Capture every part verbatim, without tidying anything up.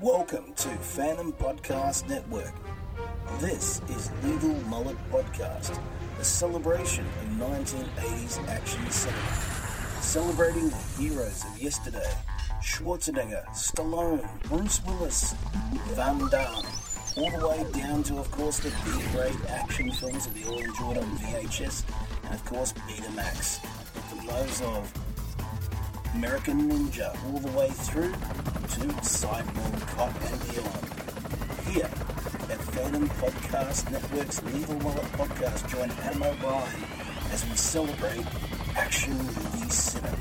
Welcome to Phantom Podcast Network. This is Lethal Mullet Podcast, a celebration of nineteen eighties action cinema, celebrating the heroes of yesterday: Schwarzenegger, Stallone, Bruce Willis, Van Damme, all the way down to, of course, the B-grade action films that we all enjoyed on V H S, and of course Betamax, from those of American Ninja all the way through to Cyborg Cop and beyond. Here at Phantom Podcast Network's Lethal Mullet Podcast, join Adam O'Brien as we celebrate action movie cinema.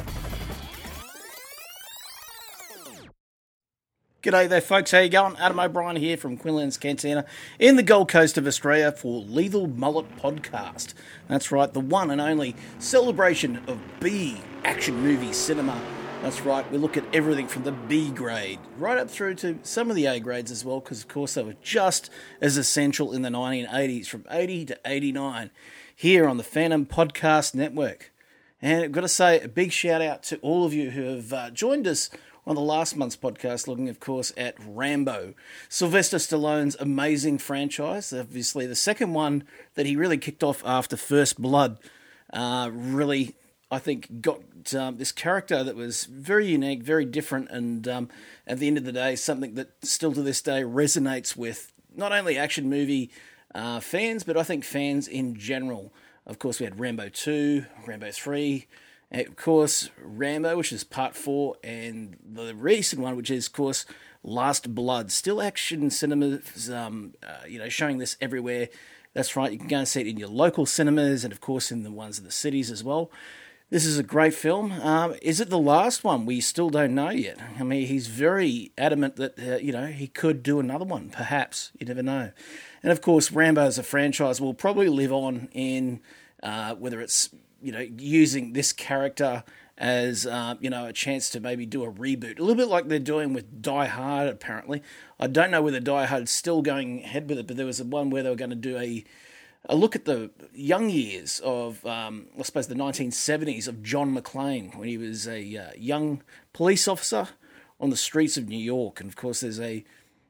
G'day there folks, how you going? Adam O'Brien here from Quinlan's Cantina in the Gold Coast of Australia for Lethal Mullet Podcast. That's right, the one and only celebration of B action movie cinema. That's right, we look at everything from the B grade right up through to some of the A grades as well, because of course they were just as essential in the nineteen eighties, from eighty to eighty-nine, here on the Phantom Podcast Network. And I've got to say a big shout out to all of you who have uh, joined us on the last month's podcast, looking, of course, at Rambo, Sylvester Stallone's amazing franchise. Obviously, the second one that he really kicked off after First Blood uh, really, I think, got um, this character that was very unique, very different, and um, at the end of the day, something that still to this day resonates with not only action movie uh, fans, but I think fans in general. Of course, we had Rambo two, Rambo three, and of course, Rambo, which is part four, and the recent one, which is, of course, Last Blood. Still action cinemas, um, uh, you know, showing this everywhere. That's right, you can go and see it in your local cinemas, and of course in the ones in the cities as well. This is a great film. Um, is it the last one? We still don't know yet. I mean, he's very adamant that, uh, you know, he could do another one, perhaps. You never know. And of course, Rambo as a franchise will probably live on in, uh, whether it's, you know, using this character as, uh, you know, a chance to maybe do a reboot. A little bit like they're doing with Die Hard, apparently. I don't know whether Die Hard's still going ahead with it, but there was one where they were going to do a a look at the young years of, um, I suppose, the nineteen seventies of John McClane, when he was a uh, young police officer on the streets of New York. And, of course, there's a,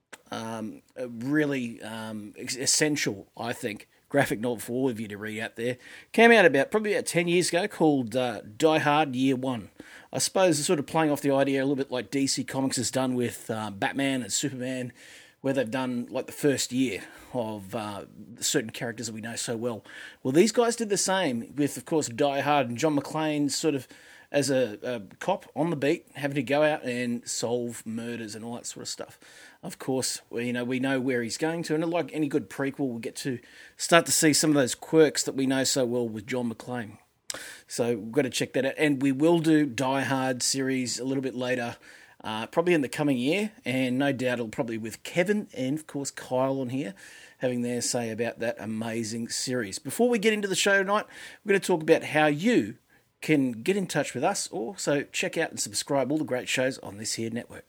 um, a really um, essential, I think, graphic novel for all of you to read out there. Came out about probably about ten years ago, called uh, Die Hard Year One. I suppose it's sort of playing off the idea a little bit like D C Comics has done with uh, Batman and Superman, where they've done like the first year of uh, certain characters that we know so well. Well, these guys did the same with, of course, Die Hard, and John McClane sort of as a, a cop on the beat, having to go out and solve murders and all that sort of stuff. Of course, you know, we know where he's going to, and like any good prequel, we get to start to see some of those quirks that we know so well with John McClane. So we've got to check that out. And we will do Die Hard series a little bit later, uh, probably in the coming year, and no doubt it'll probably with Kevin and, of course, Kyle on here, having their say about that amazing series. Before we get into the show tonight, we're going to talk about how you can get in touch with us, also check out and subscribe all the great shows on this here network.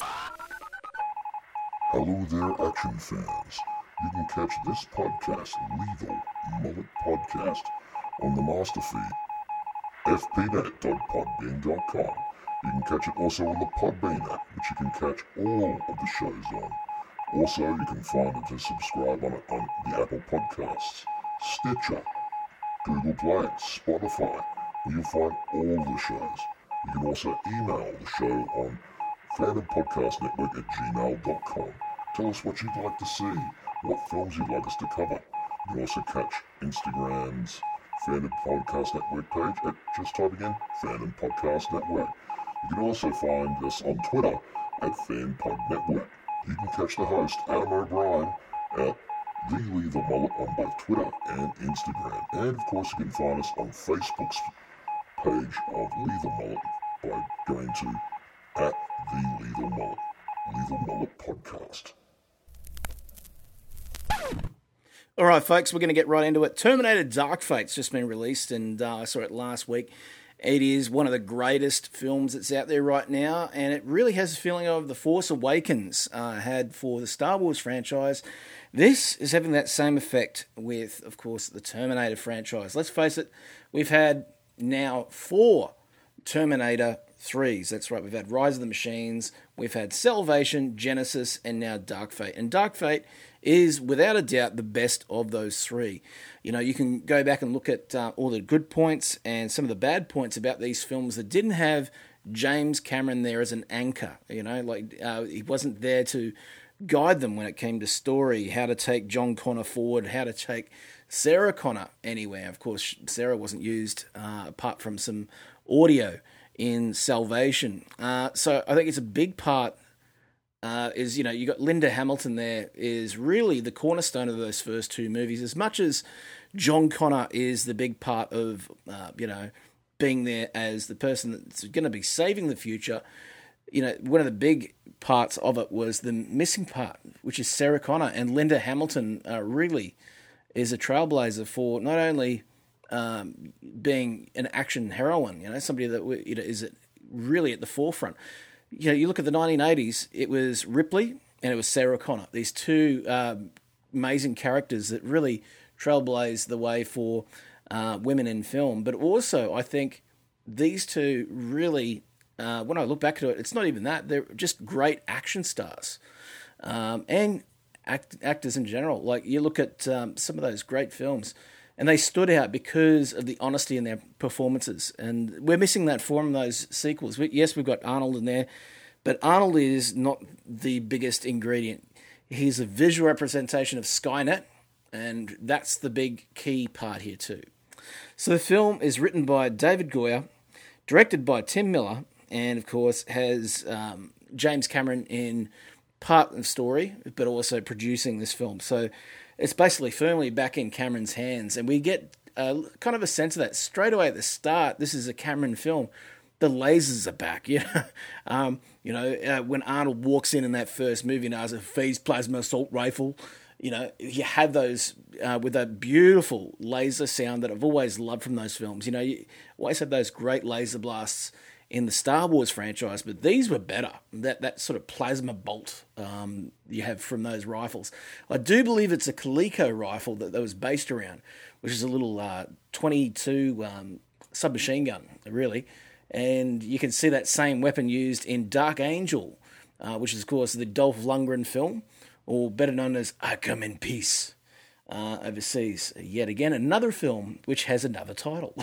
Hello there, action fans. You can catch this podcast, Lethal Mullet Podcast, on the master feed, f p net dot podbean dot com. You can catch it also on the Podbean app, which you can catch all of the shows on. Also, you can find it to subscribe on it on the Apple Podcasts, Stitcher, Google Play, Spotify, where you'll find all the shows. You can also email the show on Phantom Podcast Network at gmail dot com. Tell us what you'd like to see, what films you'd like us to cover. You can also catch Instagram's Phantom Podcast Network page at just typing in Phantom Podcast Network. You can also find us on Twitter at FanPod Network. You can catch the host, Adam O'Brien, at The Lethal Mullet on both Twitter and Instagram. And of course you can find us on Facebook's page of Lethal Mullet by going to at The Lethal Mullet, Lethal Mullet Podcast. All right, folks, we're going to get right into it. Terminator Dark Fate's just been released, and uh, I saw it last week. It is one of the greatest films that's out there right now, and it really has a feeling of The Force Awakens uh, had for the Star Wars franchise. This is having that same effect with, of course, the Terminator franchise. Let's face it, we've had now four Terminator threes. That's right, we've had Rise of the Machines, we've had Salvation, Genesis, and now Dark Fate. And Dark Fate is, without a doubt, the best of those three. You know, you can go back and look at uh, all the good points and some of the bad points about these films that didn't have James Cameron there as an anchor. You know, like uh, he wasn't there to guide them when it came to story, how to take John Connor forward, how to take Sarah Connor anywhere. Of course, Sarah wasn't used uh, apart from some audio in Salvation. Uh, so I think it's a big part uh, is, you know, you got Linda Hamilton there is really the cornerstone of those first two movies, as much as John Connor is the big part of, uh, you know, being there as the person that's going to be saving the future. You know, one of the big parts of it was the missing part, which is Sarah Connor, and Linda Hamilton uh, really is a trailblazer for not only um, being an action heroine, you know, somebody that you know, is really at the forefront. You know, you look at the nineteen eighties, it was Ripley and it was Sarah Connor, these two um, amazing characters that really trailblazed the way for uh, women in film. But also, I think these two really, uh, when I look back at it, it's not even that, they're just great action stars. Um, and act, actors in general. Like, you look at um, some of those great films, and they stood out because of the honesty in their performances. And we're missing that from those sequels. We, yes, we've got Arnold in there, but Arnold is not the biggest ingredient. He's a visual representation of Skynet, and that's the big key part here too. So the film is written by David Goyer, directed by Tim Miller, and of course has um, James Cameron in part of the story, but also producing this film. So it's basically firmly back in Cameron's hands, and we get uh, kind of a sense of that straight away at the start. This is a Cameron film. The lasers are back, you know. um, you know, uh, when Arnold walks in in that first movie and has a phased plasma assault rifle, you know, you have those uh, with that beautiful laser sound that I've always loved from those films. You know, you always had those great laser blasts in the Star Wars franchise, but these were better. That that sort of plasma bolt um, you have from those rifles. I do believe it's a Coleco rifle that, that was based around, which is a little uh, twenty-two um, submachine gun, really. And you can see that same weapon used in Dark Angel, uh, which is, of course, the Dolph Lundgren film, or better known as I Come in Peace, uh, overseas. Yet again, another film which has another title.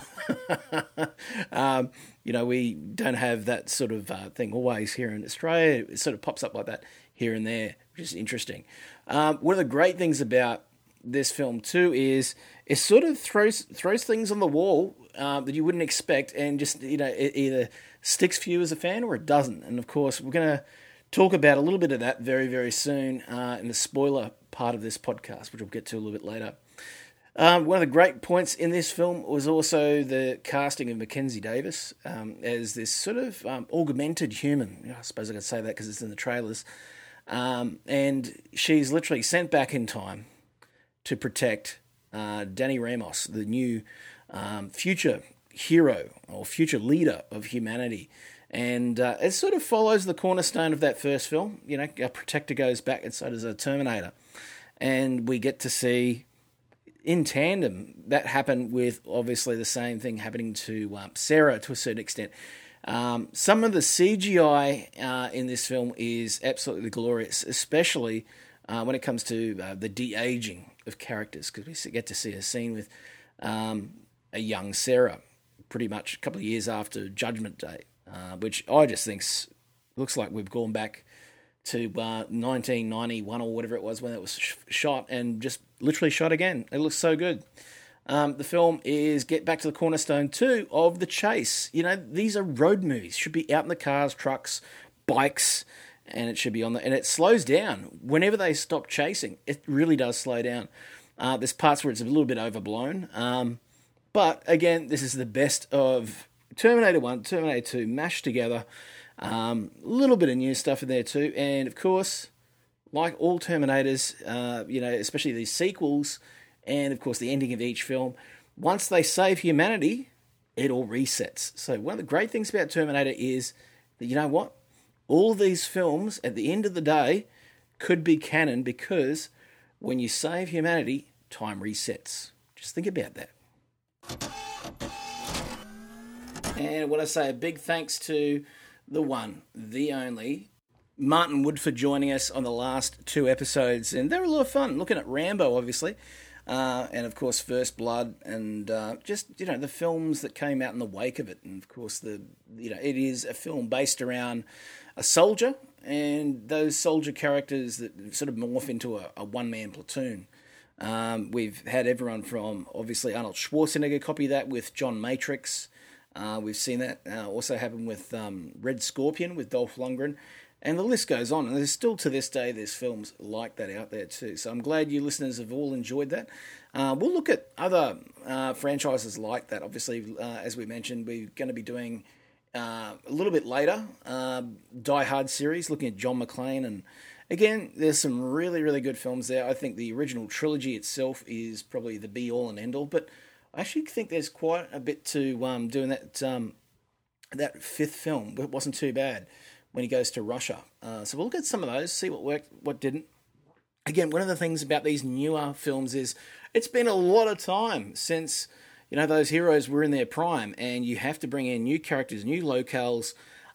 um, you know, we don't have that sort of uh, thing always here in Australia. It sort of pops up like that here and there, which is interesting. Um, one of the great things about this film too is it sort of throws throws things on the wall uh, that you wouldn't expect, and just, you know, it either sticks for you as a fan or it doesn't. And of course, we're going to talk about a little bit of that very, very soon uh, in the spoiler part of this podcast, which we'll get to a little bit later. Um, one of the great points in this film was also the casting of Mackenzie Davis um, as this sort of um, augmented human. I suppose I could say that because it's in the trailers. Um, and she's literally sent back in time to protect uh, Danny Ramos, the new um, future hero or future leader of humanity. And uh, it sort of follows the cornerstone of that first film. You know, a Protector goes back, and so does a Terminator. And we get to see, in tandem, that happen with obviously the same thing happening to um, Sarah to a certain extent. Um, some of the C G I uh, in this film is absolutely glorious, especially uh, when it comes to uh, the de-aging of characters, because we get to see a scene with um, a young Sarah pretty much a couple of years after Judgment Day. Uh, which I just think looks like we've gone back to uh, nineteen ninety-one or whatever it was when it was sh- shot, and just literally shot again. It looks so good. Um, the film is, get back to the cornerstone too, of the chase. You know, these are road movies. Should be out in the cars, trucks, bikes, and it should be on the... And it slows down. Whenever they stop chasing, it really does slow down. Uh, there's parts where it's a little bit overblown. Um, but, again, this is the best of Terminator one, Terminator two mashed together. A um, little bit of new stuff in there too. And of course, like all Terminators, uh, you know, especially these sequels, and of course the ending of each film, once they save humanity, it all resets. So one of the great things about Terminator is that, you know what? All these films, at the end of the day, could be canon, because when you save humanity, time resets. Just think about that. And I want to say a big thanks to the one, the only, Martin Woodford, joining us on the last two episodes. And they were a lot of fun, looking at Rambo, obviously, uh, and, of course, First Blood, and uh, just, you know, the films that came out in the wake of it. And, of course, the you know, it is a film based around a soldier and those soldier characters that sort of morph into a, a one-man platoon. Um, we've had everyone from, obviously, Arnold Schwarzenegger copy that with John Matrix. Uh, we've seen that uh, also happen with um, Red Scorpion with Dolph Lundgren. And the list goes on. And there's still, to this day, there's films like that out there too. So I'm glad you listeners have all enjoyed that. Uh, we'll look at other uh, franchises like that. Obviously, uh, as we mentioned, we're going to be doing uh, a little bit later, uh, Die Hard series, looking at John McClane. And again, there's some really, really good films there. I think the original trilogy itself is probably the be-all and end-all. But I actually think there's quite a bit to um, doing that, um, that fifth film. It wasn't too bad when he goes to Russia. Uh, so we'll look at some of those, see what worked, what didn't. Again, one of the things about these newer films is it's been a lot of time since, you know, those heroes were in their prime, and you have to bring in new characters, new locales,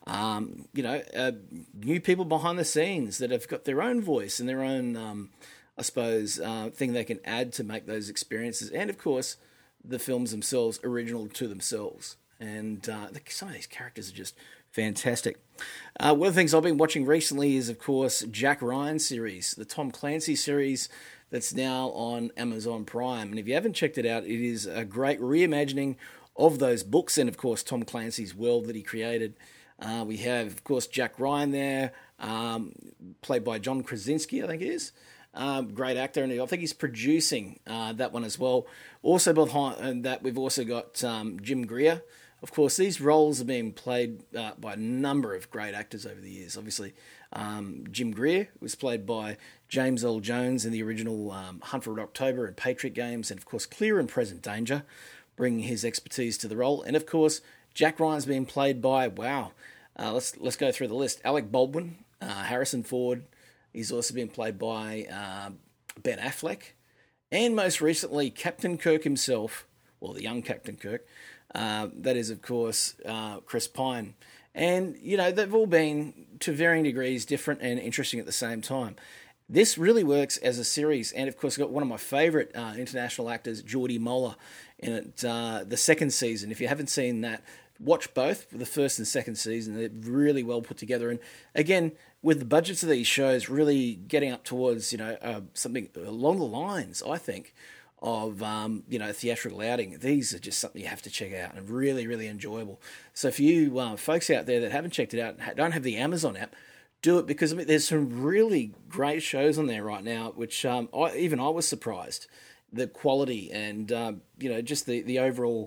um, you know, uh, new people behind the scenes that have got their own voice and their own, um, I suppose, uh, thing they can add to make those experiences. And, of course, the films themselves original to themselves. And uh, some of these characters are just fantastic. Uh, one of the things I've been watching recently is, of course, Jack Ryan series, the Tom Clancy series that's now on Amazon Prime. And if you haven't checked it out, it is a great reimagining of those books and, of course, Tom Clancy's world that he created. Uh, we have, of course, Jack Ryan there, um, played by John Krasinski, I think it is. Um, great actor, and I think he's producing uh, that one as well. Also behind that, we've also got um, Jim Greer. Of course, these roles have been played uh, by a number of great actors over the years. Obviously, um, Jim Greer was played by James Earl Jones in the original um, Hunt for Red October and Patriot Games, and of course, Clear and Present Danger, bringing his expertise to the role. And of course, Jack Ryan's been played by, wow, uh, let's let's go through the list. Alec Baldwin, uh, Harrison Ford. He's also been played by uh, Ben Affleck, and most recently, Captain Kirk himself, well, the young Captain Kirk. Uh, that is, of course, uh, Chris Pine. And, you know, they've all been, to varying degrees, different and interesting at the same time. This really works as a series. And, of course, got one of my favourite uh, international actors, Geordie Moller, in it, uh, the second season. If you haven't seen that, watch both, the first and second season. They're really well put together. And, again, with the budgets of these shows really getting up towards, you know, uh, something along the lines, I think, of, um, you know, theatrical outing. These are just something you have to check out and really, really enjoyable. So for you uh, folks out there that haven't checked it out and don't have the Amazon app, do it, because I mean, there's some really great shows on there right now, which um, I, even I was surprised. The quality and, uh, you know, just the, the overall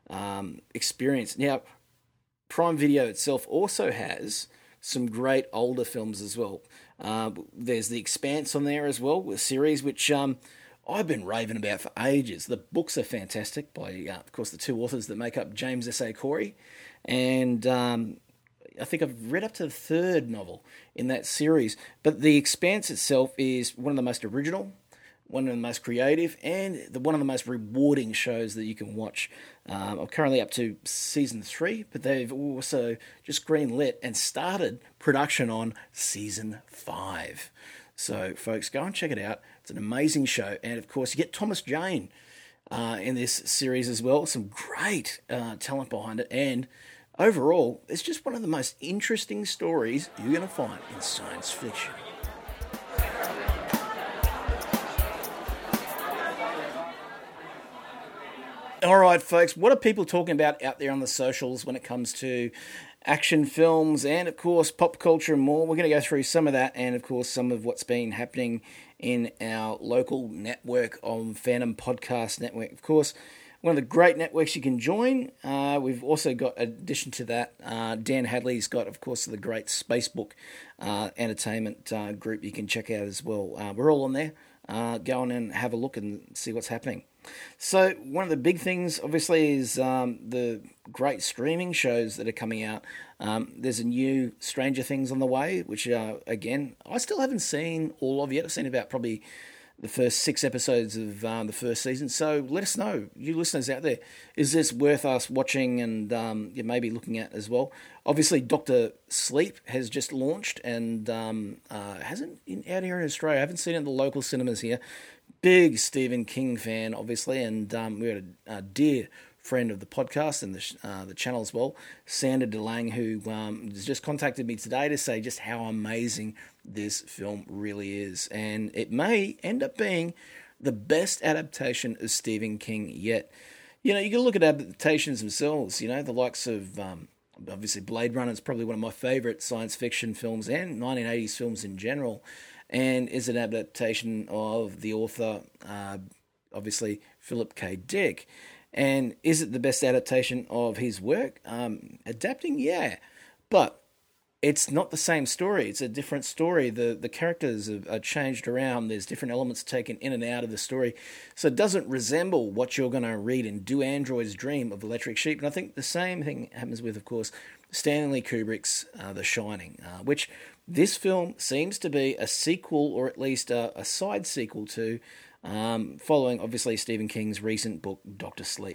um, experience. Now, Prime Video itself also has some great older films as well. Uh, there's The Expanse on there as well, a series which... Um, I've been raving about for ages. The books are fantastic by, uh, of course, the two authors that make up James S A. Corey. And um, I think I've read up to the third novel in that series. But The Expanse itself is one of the most original, one of the most creative, and the, one of the most rewarding shows that you can watch. Um, I'm currently up to season three, but they've also just greenlit and started production on season five. So, folks, go and check it out. It's an amazing show. And, of course, you get Thomas Jane uh, in this series as well. Some great uh, talent behind it. And overall, it's just one of the most interesting stories you're going to find in science fiction. All right, folks, what are people talking about out there on the socials when it comes to action films and, of course, pop culture and more? We're going to go through some of that and, of course, some of what's been happening in our local network on Phantom Podcast Network. Of course, one of the great networks you can join. Uh, we've also got, in addition to that, uh, Dan Hadley's got, of course, the great Spacebook uh, entertainment uh, group you can check out as well. Uh, we're all on there. Uh, go on and have a look and see what's happening. So one of the big things, obviously, is um, the great streaming shows that are coming out. Um, there's a new Stranger Things on the way, which, uh, again, I still haven't seen all of yet. I've seen about probably the first six episodes of um, the first season. So let us know, you listeners out there, is this worth us watching and um, you maybe looking at as well? Obviously, Doctor Sleep has just launched and um, uh, hasn't in, out here in Australia. I haven't seen it in the local cinemas here. Big Stephen King fan, obviously, and um, we had a, a dear friend of the podcast and the uh, the channel as well, Sandra DeLang, who um, has just contacted me today to say just how amazing this film really is. And it may end up being the best adaptation of Stephen King yet. You know, you can look at adaptations themselves, you know, the likes of, um, obviously, Blade Runner is probably one of my favourite science fiction films and nineteen eighties films in general, and is an adaptation of the author, uh, obviously, Philip K. Dick. And is it the best adaptation of his work? Um, adapting, yeah. But it's not the same story. It's a different story. The the characters are, are changed around. There's different elements taken in and out of the story. So it doesn't resemble what you're going to read in Do Androids Dream of Electric Sheep. And I think the same thing happens with, of course, Stanley Kubrick's uh, The Shining, uh, which this film seems to be a sequel, or at least a, a side sequel to, Um, following, obviously, Stephen King's recent book, Doctor Sleep.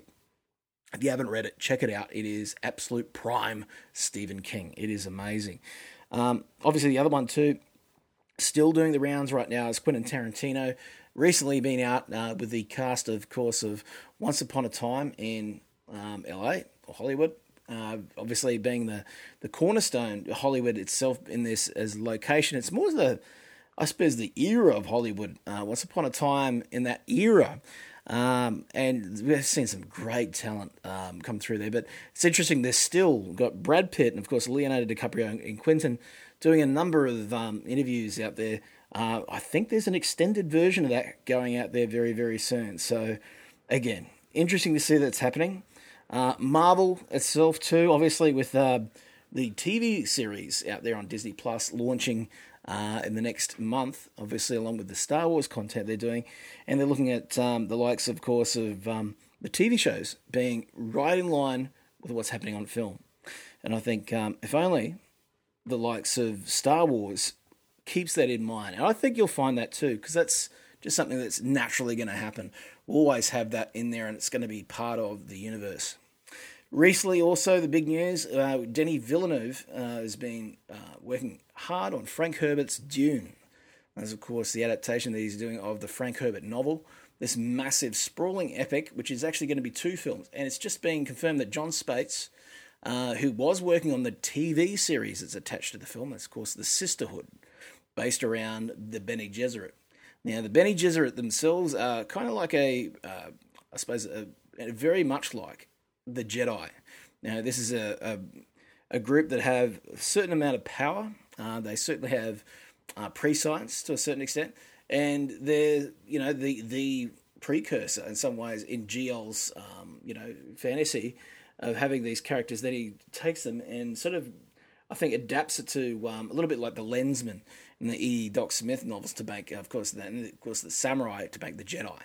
If you haven't read it, check it out. It is absolute prime Stephen King. It is amazing. Um, obviously, the other one, too, still doing the rounds right now, is Quentin Tarantino. Recently been out uh, with the cast, of course, of Once Upon a Time in um, L A, or Hollywood. Uh, obviously, being the, the cornerstone, Hollywood itself in this as location. It's more the... I suppose the era of Hollywood, uh, once upon a time in that era, um, and we've seen some great talent um, come through there. But it's interesting, they've still got Brad Pitt and, of course, Leonardo DiCaprio and Quentin doing a number of um, interviews out there. Uh, I think there's an extended version of that going out there very, very soon. So, again, interesting to see that's happening. Uh, Marvel itself, too, obviously, with uh, the T V series out there on Disney Plus launching Uh, in the next month, obviously, along with the Star Wars content they're doing. And they're looking at um, the likes, of course, of um, the T V shows being right in line with what's happening on film. And I think um, if only the likes of Star Wars keeps that in mind. And I think you'll find that too, because that's just something that's naturally going to happen. We'll always have that in there, and it's going to be part of the universe. Recently, also, the big news, uh, Denis Villeneuve uh, has been uh, working hard on Frank Herbert's Dune. That's, of course, the adaptation that he's doing of the Frank Herbert novel, this massive, sprawling epic, which is actually going to be two films. And it's just been confirmed that John Spates, uh, who was working on the T V series that's attached to the film, that's, of course, The Sisterhood, based around the Bene Gesserit. Now, the Bene Gesserit themselves are kind of like a, uh, I suppose, a, a very much like the Jedi. Now, this is a, a, a group that have a certain amount of power. Uh, they certainly have uh, prescience to a certain extent, and they're, you know, the the precursor in some ways in G L's, um, you know, fantasy of having these characters. That he takes them and sort of, I think, adapts it to um, a little bit like the Lensman in the E. Doc Smith novels to make, of course, that, and of course, the Samurai to make the Jedi.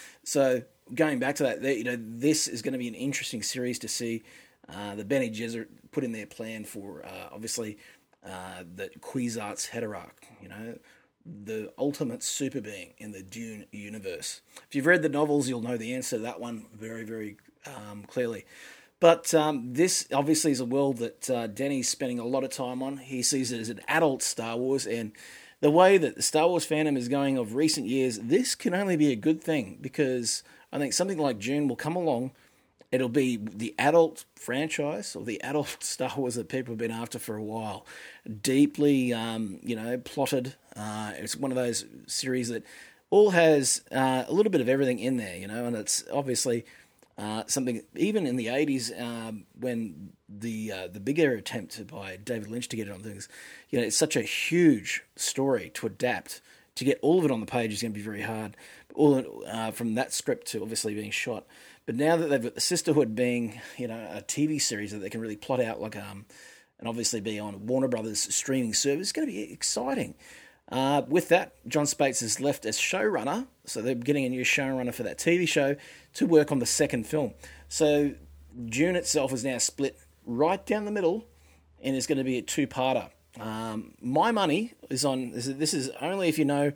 So going back to that, you know, this is going to be an interesting series to see uh, the Bene Gesserit put in their plan for, uh, obviously, uh, the Kwisatz Haderach, you know, the ultimate super being in the Dune universe. If you've read the novels, you'll know the answer to that one very, very um, clearly. But um, this obviously is a world that uh, Denny's spending a lot of time on. He sees it as an adult Star Wars, and the way that the Star Wars fandom is going of recent years, this can only be a good thing, because I think something like Dune will come along. It'll be the adult franchise, or the adult Star Wars that people have been after for a while. Deeply, um, you know, plotted. Uh, it's one of those series that all has uh, a little bit of everything in there, you know, and it's obviously uh, something, even in the eighties, um, when the uh, the bigger attempt by David Lynch to get it on things, you know, it's such a huge story to adapt. To get all of it on the page is going to be very hard. All uh, from that script to obviously being shot. But now that they've got the Sisterhood being, you know, a T V series that they can really plot out, like um, and obviously be on Warner Brothers streaming service, it's going to be exciting. Uh, with that, John Spates is left as showrunner, so they're getting a new showrunner for that T V show to work on the second film. So Dune itself is now split right down the middle, and it's going to be a two-parter. Um, my money is on, this is only if you know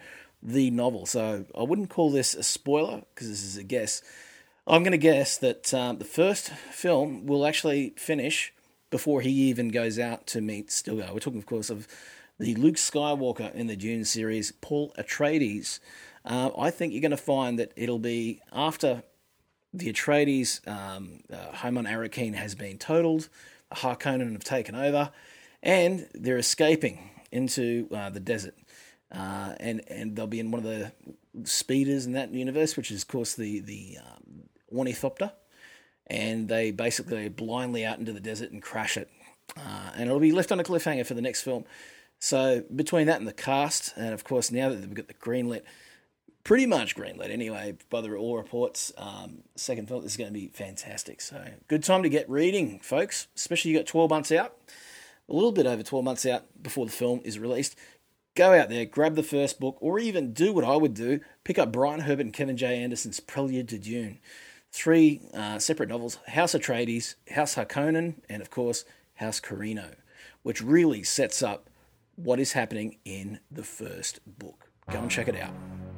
the novel. So I wouldn't call this a spoiler because this is a guess. I'm going to guess that um, the first film will actually finish before he even goes out to meet Stilgar. We're talking, of course, of the Luke Skywalker in the Dune series, Paul Atreides. Uh, I think you're going to find that it'll be after the Atreides um, uh, home on Arrakeen has been totaled, the Harkonnen have taken over, and they're escaping into uh, the desert. Uh, and, and they'll be in one of the speeders in that universe, which is, of course, the, the um, Ornithopter. And they basically blindly out into the desert and crash it. Uh, and it'll be left on a cliffhanger for the next film. So between that and the cast, and of course now that we've got the greenlit, pretty much greenlit anyway, by the all reports, um, second film, this is going to be fantastic. So good time to get reading, folks, especially you got twelve months out, a little bit over twelve months out before the film is released. Go out there, grab the first book, or even do what I would do, pick up Brian Herbert and Kevin J. Anderson's Prelude to Dune. Three uh, separate novels, House Atreides, House Harkonnen, and of course, House Corrino, which really sets up what is happening in the first book. Go and check it out.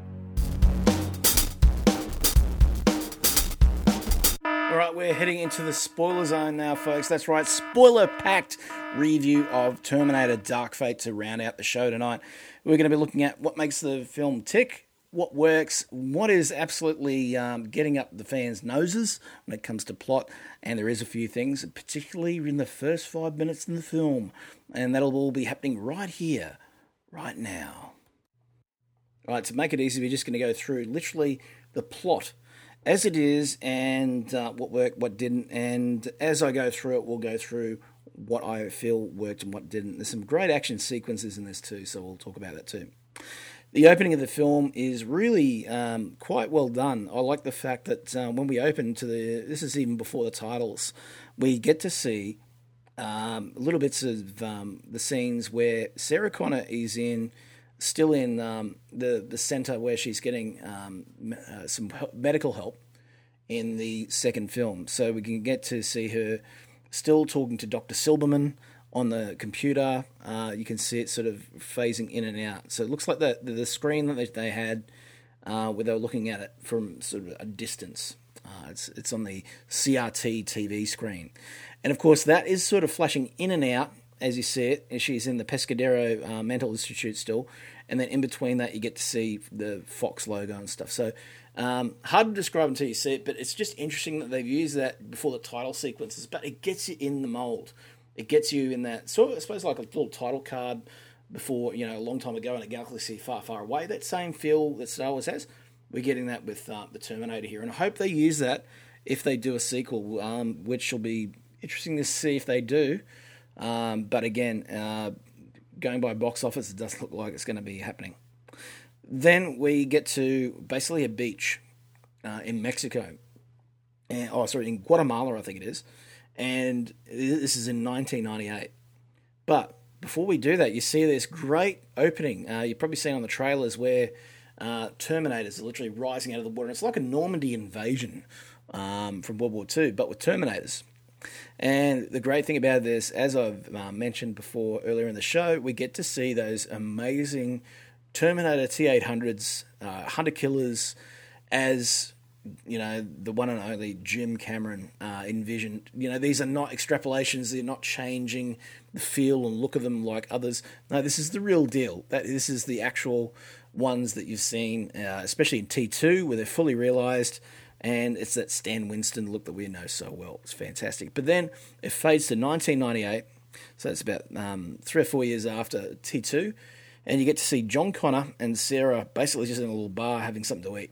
All right, we're heading into the spoiler zone now, folks. That's right, spoiler-packed review of Terminator Dark Fate to round out the show tonight. We're going to be looking at what makes the film tick, what works, what is absolutely um, getting up the fans' noses when it comes to plot, and there is a few things, particularly in the first five minutes in the film, and that'll all be happening right here, right now. All right, to make it easy, we're just going to go through literally the plot as it is, and uh, what worked, what didn't, and as I go through it, we'll go through what I feel worked and what didn't. There's some great action sequences in this too, so we'll talk about that too. The opening of the film is really um, quite well done. I like the fact that um, when we open to the, this is even before the titles, we get to see um, little bits of um, the scenes where Sarah Connor is in, still in um, the, the centre where she's getting um, uh, some medical help in the second film. So we can get to see her still talking to Doctor Silberman on the computer. Uh, you can see it sort of phasing in and out. So it looks like the the screen that they had uh, where they were looking at it from sort of a distance. Uh, it's it's on the C R T T V screen. And of course that is sort of flashing in and out as you see it. And she's in the Pescadero uh, Mental Institute still. And then in between that you get to see the Fox logo and stuff. So um, hard to describe until you see it, but it's just interesting that they've used that before the title sequences, but it gets you in the mold. It gets you in that, sort of, I suppose, like a little title card before, you know, a long time ago in a galaxy far, far away. That same feel that Star Wars has, we're getting that with uh, the Terminator here. And I hope they use that if they do a sequel, um, which will be interesting to see if they do. Um, but again, uh, going by box office, it doesn't look like it's going to be happening. Then we get to basically a beach uh, in Mexico. And, oh, sorry, in Guatemala, I think it is. And this is in nineteen ninety-eight. But before we do that, you see this great opening. Uh, you've probably seen on the trailers where uh, Terminators are literally rising out of the water. It's like a Normandy invasion um, from World War Two, but with Terminators. And the great thing about this, as I've uh, mentioned before earlier in the show, we get to see those amazing Terminator T eight hundreds, uh, Hunter Killers, as you know, the one and only Jim Cameron uh, envisioned. You know, these are not extrapolations. They're not changing the feel and look of them like others. No, this is the real deal. That this is the actual ones that you've seen, uh, especially in T two, where they're fully realised, and it's that Stan Winston look that we know so well. It's fantastic. But then it fades to nineteen ninety-eight, so it's about um, three or four years after T two, and you get to see John Connor and Sarah basically just in a little bar having something to eat.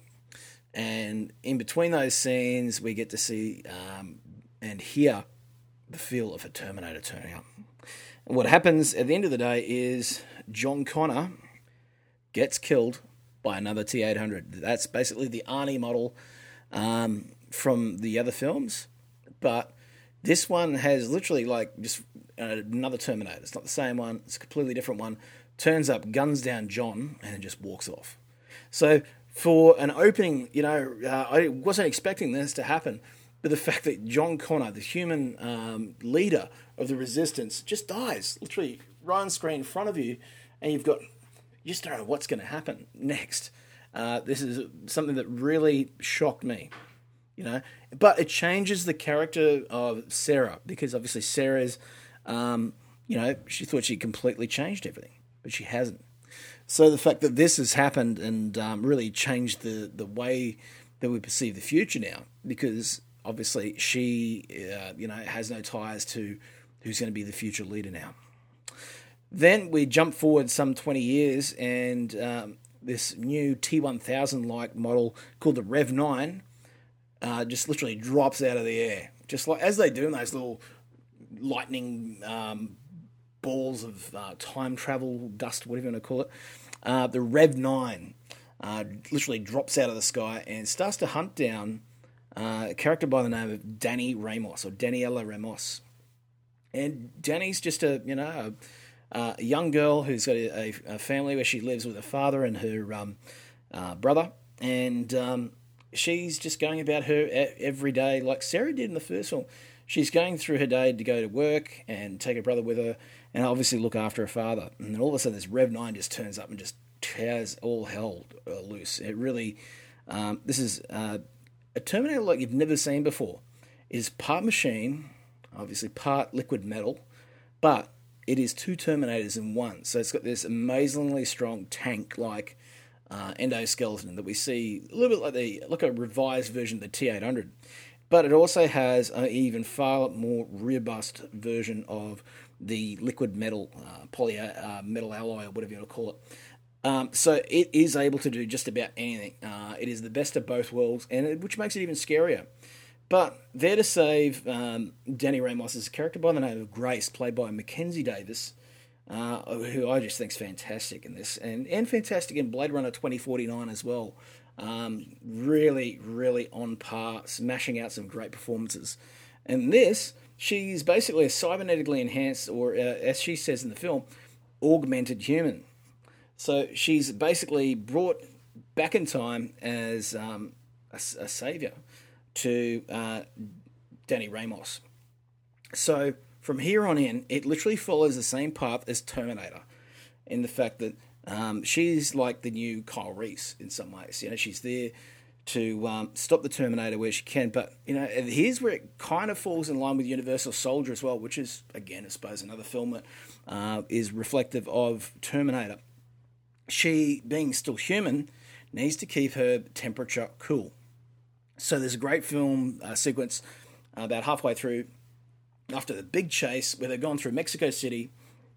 And in between those scenes, we get to see um, and hear the feel of a Terminator turning up. And what happens at the end of the day is John Connor gets killed by another T eight hundred. That's basically the Arnie model um, from the other films. But this one has literally like just another Terminator. It's not the same one. It's a completely different one. Turns up, guns down John, and just walks off. So for an opening, you know, uh, I wasn't expecting this to happen, but the fact that John Connor, the human um, leader of the Resistance, just dies, literally right on screen in front of you, and you've got, you just don't know what's going to happen next. Uh, this is something that really shocked me, you know. But it changes the character of Sarah, because obviously Sarah's, um, you know, she thought she completely changed everything, but she hasn't. So the fact that this has happened and um, really changed the, the way that we perceive the future now, because obviously she, uh, you know, has no ties to who's going to be the future leader now. Then we jump forward some twenty years, and um, this new T one thousand-like model called the Rev nine uh, just literally drops out of the air, just like as they do in those little lightning um, balls of uh, time travel, dust, whatever you want to call it. Uh, the Rev nine uh, literally drops out of the sky and starts to hunt down uh, a character by the name of Dani Ramos, or Daniela Ramos. And Dani's just a, you know, a, a young girl who's got a, a family where she lives with her father and her um, uh, brother. And um, she's just going about her every day like Sarah did in the first film. She's going through her day to go to work and take her brother with her and obviously look after her father. And then all of a sudden this Rev nine just turns up and just tears all hell uh, loose. It really, um, this is uh, a Terminator like you've never seen before. It is part machine, obviously part liquid metal, but it is two Terminators in one. So it's got this amazingly strong tank-like uh, endoskeleton that we see a little bit like the like a revised version of the T eight hundred. But it also has an even far more robust version of the liquid metal, uh, poly uh, metal alloy, or whatever you want to call it. Um, so it is able to do just about anything. Uh, it is the best of both worlds, and it, which makes it even scarier. But there to save um, Dani Ramos' character by the name of Grace, played by Mackenzie Davis, uh, who I just think is fantastic in this, and, and fantastic in Blade Runner twenty forty-nine as well. Um, really, really on par, smashing out some great performances. And this, she's basically a cybernetically enhanced, or uh, as she says in the film, augmented human. So she's basically brought back in time as um, a, a savior to uh, Dani Ramos. So from here on in, it literally follows the same path as Terminator, in the fact that um, she's like the new Kyle Reese in some ways. You know, she's there to um, stop the Terminator where she can. But you know, here's where it kind of falls in line with Universal Soldier as well, which is again, I suppose, another film that uh, is reflective of Terminator. She, being still human, needs to keep her temperature cool. So there's a great film uh, sequence uh, about halfway through, after the big chase, where they've gone through Mexico City,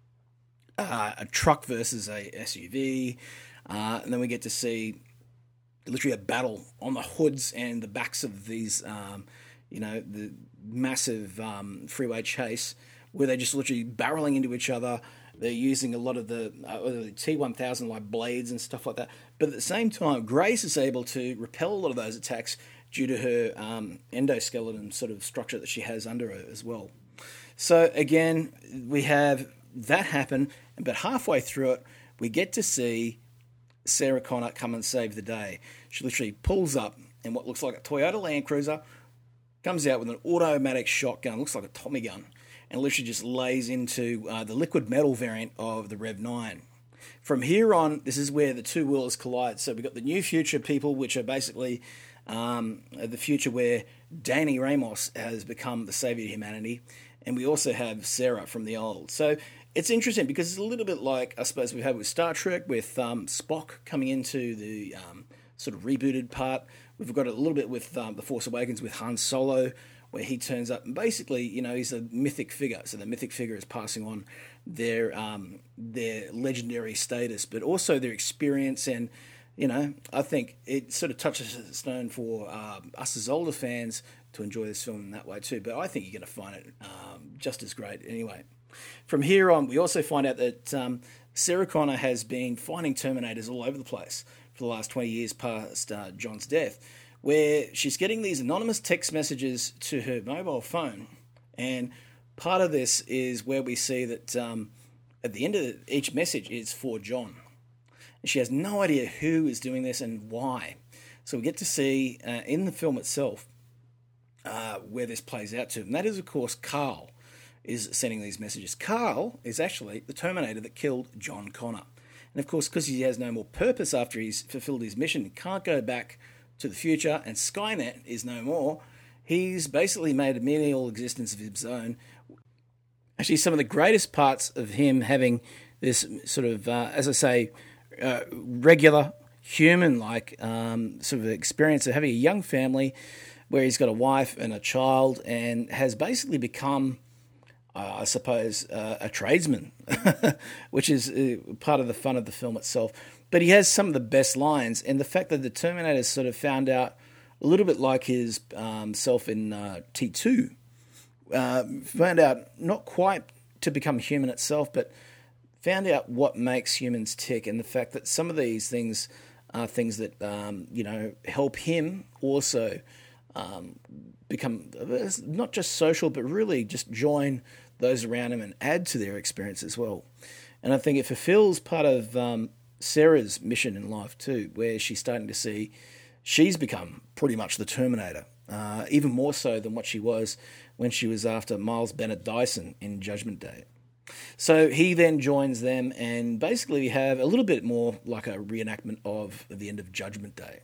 uh, a truck versus a S U V, uh, and then we get to see literally a battle on the hoods and the backs of these, um, you know, the massive um, freeway chase, where they're just literally barreling into each other. They're using a lot of the, uh, the T one thousand like blades and stuff like that. But at the same time, Grace is able to repel a lot of those attacks due to her um, endoskeleton sort of structure that she has under her as well. So again, we have that happen, but halfway through it, we get to see Sarah Connor come and save the day. She literally pulls up in what looks like a Toyota Land Cruiser, comes out with an automatic shotgun, looks like a Tommy gun, and literally just lays into uh, the liquid metal variant of the Rev nine. From here on, this is where the two worlds collide. So we've got the new future people, which are basically um, the future where Dani Ramos has become the savior of humanity, and we also have Sarah from the old. So it's interesting because it's a little bit like, I suppose, we had with Star Trek, with um, Spock coming into the um, sort of rebooted part. We've got it a little bit with um, The Force Awakens with Han Solo, where he turns up and basically, you know, he's a mythic figure. So the mythic figure is passing on their um, their legendary status, but also their experience. And, you know, I think it sort of touches a stone for um, us as older fans to enjoy this film in that way too. But I think you're going to find it um, just as great anyway. From here on, we also find out that um, Sarah Connor has been finding Terminators all over the place for the last twenty years past uh, John's death, where she's getting these anonymous text messages to her mobile phone. And part of this is where we see that um, at the end of each message is for John. And she has no idea who is doing this and why. So we get to see uh, in the film itself uh, where this plays out to. And that is, of course, Carl is sending these messages. Carl is actually the Terminator that killed John Connor. And And of course, because he has no more purpose after he's fulfilled his mission, he can't go back to the future, and Skynet is no more. He's basically made a menial existence of his own. Actually, some of the greatest parts of him having this sort of, uh, as I say, uh, regular, human-like um, sort of experience of having a young family where he's got a wife and a child and has basically become, uh, I suppose, uh, a tradesman, which is uh, part of the fun of the film itself. But he has some of the best lines, and the fact that the Terminator sort of found out a little bit like his um, self in uh, T two, uh, found out not quite to become human itself, but found out what makes humans tick, and the fact that some of these things are things that um, you know help him also um, become not just social, but really just join those around him and add to their experience as well. And I think it fulfills part of um, Sarah's mission in life too, where she's starting to see she's become pretty much the Terminator, uh, even more so than what she was when she was after Miles Bennett Dyson in Judgment Day. So he then joins them, and basically we have a little bit more like a reenactment of the end of Judgment Day.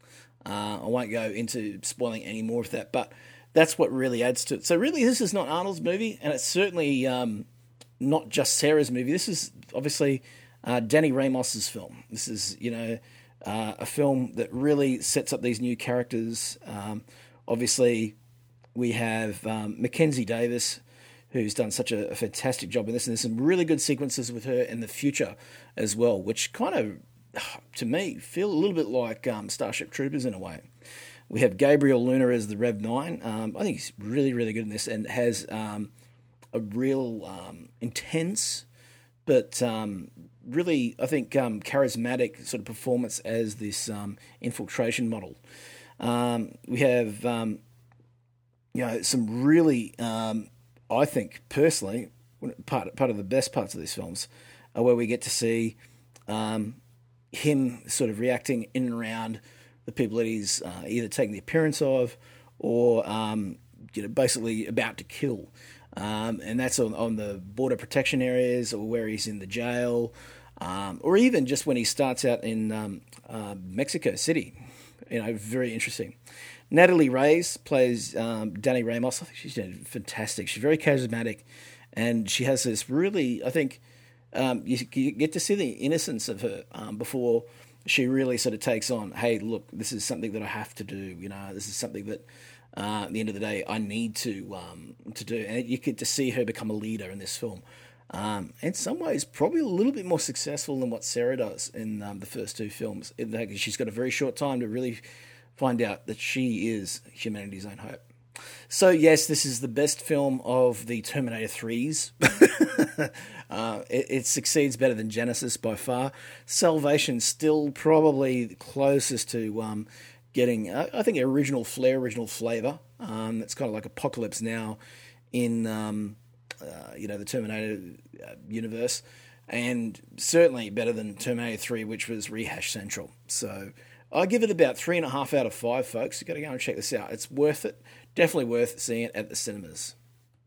Uh, I won't go into spoiling any more of that, but that's what really adds to it. So really, this is not Arnold's movie, and it's certainly um, not just Sarah's movie. This is obviously uh, Danny Ramos's film. This is, you know, uh, a film that really sets up these new characters. Um, obviously, we have um, Mackenzie Davis, who's done such a, a fantastic job in this, and there's some really good sequences with her in the future as well, which kind of, to me, feel a little bit like um, Starship Troopers in a way. We have Gabriel Luna as the Rev nine. Um, I think he's really, really good in this, and has um, a real um, intense, but um, really, I think, um, charismatic sort of performance as this um, infiltration model. Um, we have, um, you know, some really, um, I think, personally, part part of the best parts of these films are where we get to see um, him sort of reacting in and around the people that he's uh, either taking the appearance of or um, you know, basically about to kill. Um, and that's on, on the border protection areas, or where he's in the jail, um, or even just when he starts out in um, uh, Mexico City. You know, very interesting. Natalie Reyes plays um, Danny Ramos. I think she's fantastic. She's very charismatic, and she has this really, I think, um, you, you get to see the innocence of her um, before she really sort of takes on, hey, look, this is something that I have to do. You know, this is something that uh, at the end of the day I need to um, to do. And you get to see her become a leader in this film. Um, in some ways, probably a little bit more successful than what Sarah does in um, the first two films. She's got a very short time to really find out that she is humanity's own hope. So, yes, this is the best film of the Terminator threes. uh, it, it succeeds better than Genesis by far. Salvation still probably the closest to um, getting, uh, I think, original flair, original flavour. Um, it's kind of like Apocalypse Now in, um, uh, you know, the Terminator uh, universe. And certainly better than Terminator three, which was Rehash Central. So I give it about three and a half out of five, folks. You've got to go and check this out. It's worth it. Definitely worth seeing it at the cinemas.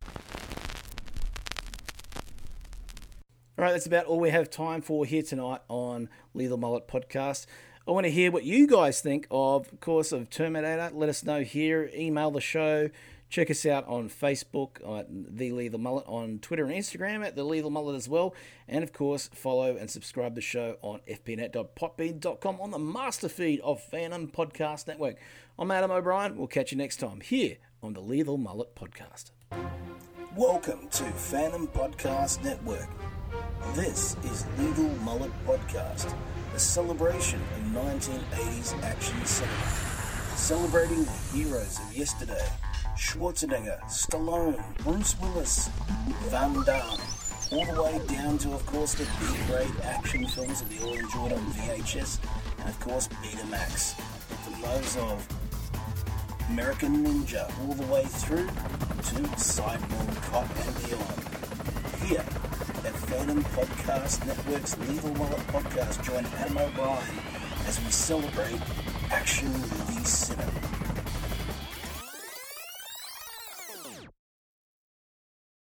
All right, that's about all we have time for here tonight on Lethal Mullet Podcast. I want to hear what you guys think of, of course, of Terminator. Let us know here. Email the show. Check us out on Facebook, at The Lethal Mullet, on Twitter and Instagram at The Lethal Mullet as well. And, of course, follow and subscribe the show on f p net dot potbean dot com on the master feed of Phantom Podcast Network. I'm Adam O'Brien. We'll catch you next time here on The Lethal Mullet Podcast. Welcome to Phantom Podcast Network. This is Lethal Mullet Podcast, a celebration of nineteen eighties action cinema. Celebrating the heroes of yesterday. Schwarzenegger, Stallone, Bruce Willis, Van Damme, all the way down to, of course, the B-grade action films that we all enjoyed on V H S, and, of course, Betamax. From those of American Ninja, all the way through to Cyborg, Cop and beyond. Here at Phantom Podcast Network's Lethal Mullet Podcast, join Adam O'Brien as we celebrate action movie cinema.